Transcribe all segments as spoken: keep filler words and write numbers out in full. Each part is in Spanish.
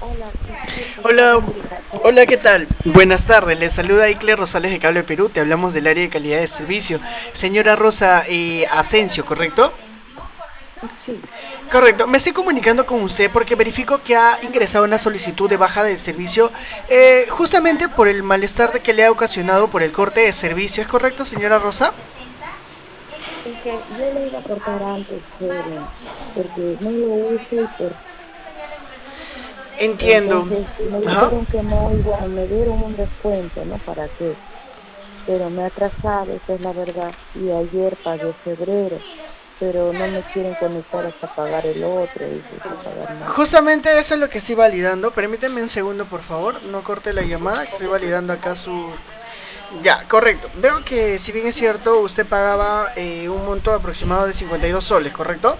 Hola, disculpa, estaba Hola, en obligatorio. hola, ¿qué tal? Buenas tardes, les saluda Icle Rosales de Cable Perú, te hablamos del área de calidad de servicio. Señora Rosa eh, Asensio, ¿correcto? Sí, Correcto, me estoy comunicando con usted porque verifico que ha ingresado una solicitud de baja del servicio eh, justamente por el malestar de que le ha ocasionado por el corte de servicio. ¿Es correcto, señora Rosa? es que yo lo iba a cortar antes, pero porque no lo uso y por Entiendo. entonces me Ajá. dijeron que no y bueno, me dieron un descuento, ¿no? ¿Para qué? Pero me ha atrasado, esa es la verdad. Y ayer pagué febrero, pero no me quieren conectar hasta pagar el otro, dice, hasta pagar más. Justamente eso es lo que estoy validando. Permíteme un segundo, por favor. No corte la llamada, que estoy validando acá su... Ya, correcto. Veo que si bien es cierto, usted pagaba eh, un monto aproximado de cincuenta y dos soles, ¿correcto?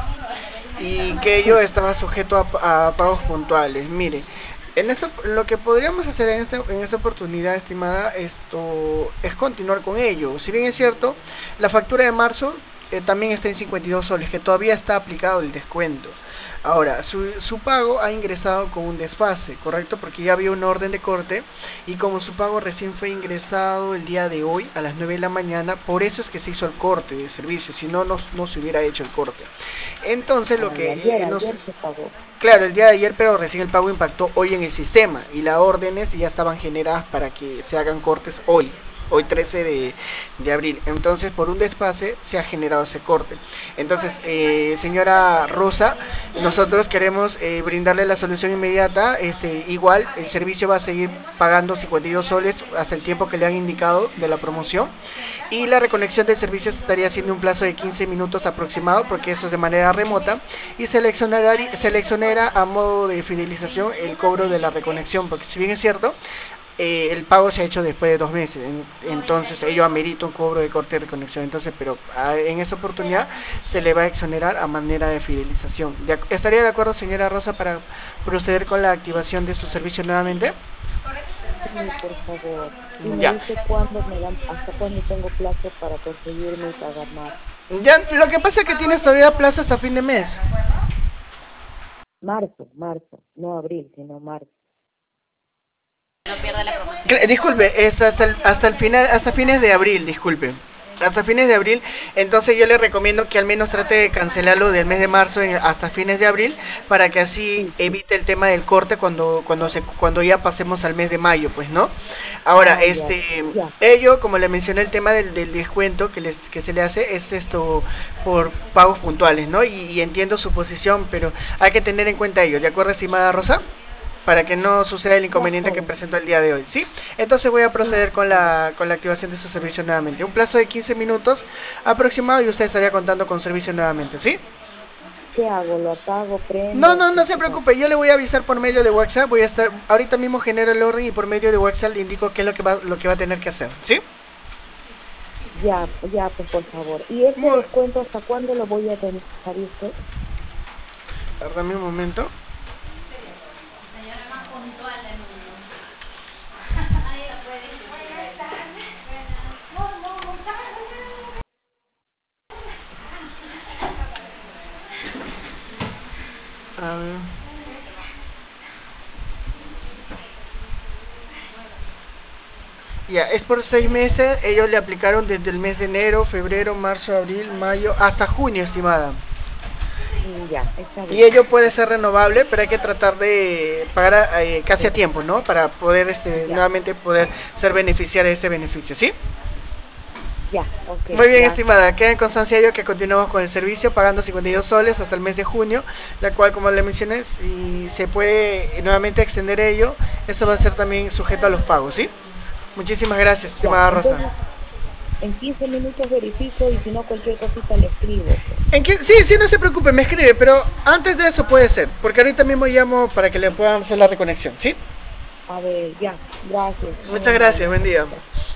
Y que ello Sí, estaba sujeto a, a pagos puntuales. Mire, en esta, lo que podríamos hacer en esta, en esta oportunidad, estimada, esto es continuar con ello. Si bien es cierto, la factura de marzo eh, también está en cincuenta y dos soles, que todavía está aplicado el descuento. Ahora, su, su pago ha ingresado con un desfase, ¿correcto? Porque ya había una orden de corte y como su pago recién fue ingresado el día de hoy a las nueve de la mañana, por eso es que se hizo el corte de servicio, si no, no, no se hubiera hecho el corte. Entonces, lo ay, que ayer, eh, nos... ayer se pagó. Claro, el día de ayer, pero recién el pago impactó hoy en el sistema y las órdenes ya estaban generadas para que se hagan cortes hoy, hoy trece de, de abril. Entonces, por un desfase se ha generado ese corte. Entonces, eh, señora Rosa, nosotros queremos eh, brindarle la solución inmediata. Este, igual, el servicio va a seguir pagando cincuenta y dos soles hasta el tiempo que le han indicado de la promoción. Y la reconexión del servicio estaría siendo un plazo de quince minutos aproximado, porque eso es de manera remota. Y seleccionará, seleccionará a modo de fidelización el cobro de la reconexión, porque si bien es cierto, eh, el pago se ha hecho después de dos meses, en, entonces ello amerita un cobro de corte de reconexión, entonces, pero a, en esta oportunidad se le va a exonerar a manera de fidelización. De, ¿Estaría de acuerdo, señora Rosa, para proceder con la activación de su servicio nuevamente? Sí, por favor. Y me Ya. dice cuándo me dan, hasta cuándo tengo plazo para conseguirme y pagar más. Ya, lo que pasa es que tienes todavía plazo hasta fin de mes. Marzo, marzo, no abril, sino marzo. Disculpe, es hasta el, hasta el final, hasta fines de abril, disculpe. Hasta fines de abril, entonces yo le recomiendo que al menos trate de cancelarlo del mes de marzo en- hasta fines de abril para que así Sí, sí. evite el tema del corte cuando cuando se cuando ya pasemos al mes de mayo, pues, ¿no? Ahora, Ah, ya, este ya. ello, como le mencioné, el tema del, del descuento que les que se le hace es esto por pagos puntuales, ¿no? Y, y entiendo su posición, pero hay que tener en cuenta ello, ¿de acuerdo, estimada Rosa? Para que no suceda el Ya, inconveniente que joven. presentó el día de hoy, ¿sí? Entonces voy a Sí, proceder por con favor. la, con la activación de su servicio nuevamente. Un plazo de quince minutos aproximado y usted estaría contando con servicio nuevamente, ¿sí? ¿Qué hago? ¿Lo apago, No, prendo? no, no ¿Qué, se o sea, preocupe, yo le voy a avisar por medio de WhatsApp, voy a estar, ahorita mismo genero el orden y por medio de WhatsApp le indico qué es lo que va, lo que va a tener que hacer, ¿sí? ya, ya, pues por favor. ¿Y ese Muy, descuento hasta cuándo lo voy a tener, sabe usted? Dame un momento. A ver. Ya, es por seis meses, ellos le aplicaron desde el mes de enero, febrero, marzo, abril, mayo, hasta junio, estimada. Mm, ya, está Y bien. ello puede ser renovable, pero hay que tratar de pagar eh, casi a tiempo, ¿no? Para poder este, Ya, nuevamente poder ser beneficiario de este beneficio, ¿sí? ya, ok, Muy bien, gracias. estimada. Queda en constancia de ello que continuamos con el servicio pagando cincuenta y dos soles hasta el mes de junio, la cual, como le mencioné, si se puede nuevamente extender ello, esto va a ser también sujeto a los pagos, ¿sí? Muchísimas gracias, Ya, estimada Rosa. entonces en quince minutos verifico y si no cualquier cosita le escribo, pues. ¿En qué? Sí, sí, no se preocupe, me escribe, pero antes de eso puede ser, porque ahorita mismo llamo para que le puedan hacer la reconexión, ¿sí? A ver, ya, gracias, muy Muchas gracias, amable. buen día.